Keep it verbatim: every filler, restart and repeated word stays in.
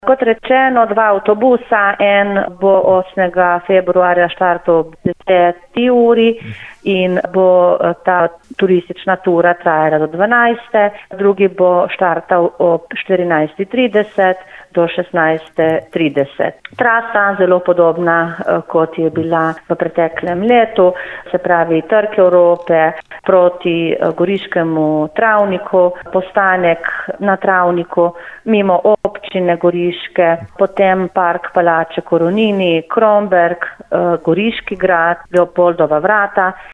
Kot rečeno, dva avtobusa, en bo osmega februarja štartal ob deseti uri in bo ta turistična tura trajala do dvanajste, drugi bo štartal ob štirinajsti trideset do šestnajste trideset. Trasa zelo podobna, kot je bila v preteklem letu, se pravi Trg Evrope proti Goriškemu travniku, postanek na travniku, mimo občine Goriške, potem park Palače Koronini, Kromberk, Goriški grad, Leopoldova vrata